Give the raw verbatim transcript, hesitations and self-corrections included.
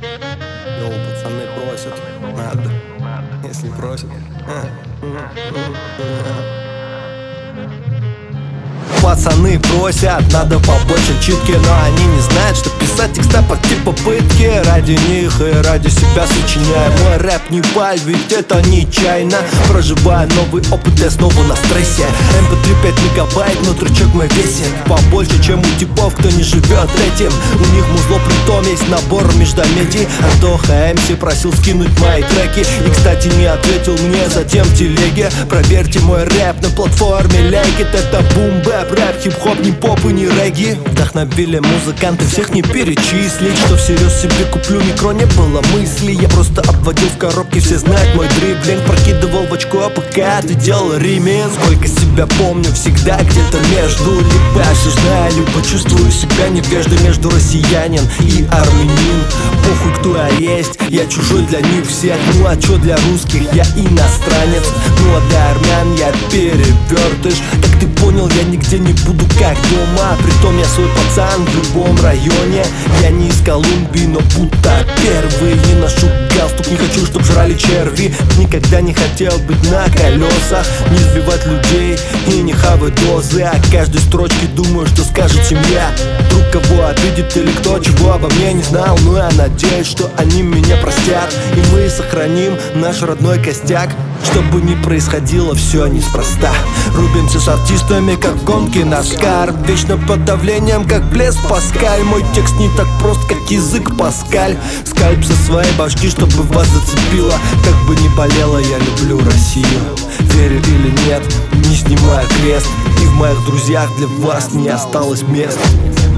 Йоу, пацаны просят, надо, если просят. Пацаны просят, надо побольше читки, но они не знают, что писать текста по типу пытки. Ради них и ради себя сочиняю мой рэп не валь, ведь это нечаянно. Проживаю новый опыт, я снова на стрессе. эм пэ три пять мегабайт, но трючок мой весит побольше, чем у типов, кто не живет этим. У них музло, притом есть набор междометий. Антоха эм си просил скинуть мои треки и, кстати, не ответил мне затем в телеге. Проверьте мой рэп на платформе Лейкит. Это бум-бэп, рэп, хип-хоп, не поп и не регги. Вдохновили музыканты, всех не перечислить. Что всерьез себе куплю микро, не было мысли. Я просто обводил в коробке, все знают мой дриблинг. Прокидывал в очко, пока ты делал ремикс. Сколько себя помню, всегда где-то между. Либо осуждаю, либо чувствую себя невеждой. Между россиянин и армянин. Похуй, кто я есть, я чужой для них всех. Ну а чё для русских, я иностранец. Ну а для армян я перевертыш. Как ты понял, я нигде не буду как дома. Притом я свой пацан в любом районе. Я не из Колумбии, но будто первый. Не ношу галстук, не хочу, чтоб жрали черви. Никогда не хотел быть на колесах, не сбивать людей и не хавать дозы. О каждой строчке думаю, что скажет семья. Вдруг кого обидит или кто чего обо мне не знал. Но я надеюсь, что они меня простят, и мы сохраним наш родной костяк. Чтобы не происходило все неспроста. Рубимся с артистами, как гонки на Оскар. Вечно под давлением, как Блес Паскаль. Мой текст не так прост, как язык Паскаль. Скальп со своей башки, чтобы вас зацепило. Как бы ни болело, я люблю Россию. Верю или нет, не снимаю крест. И в моих друзьях для вас не осталось мест.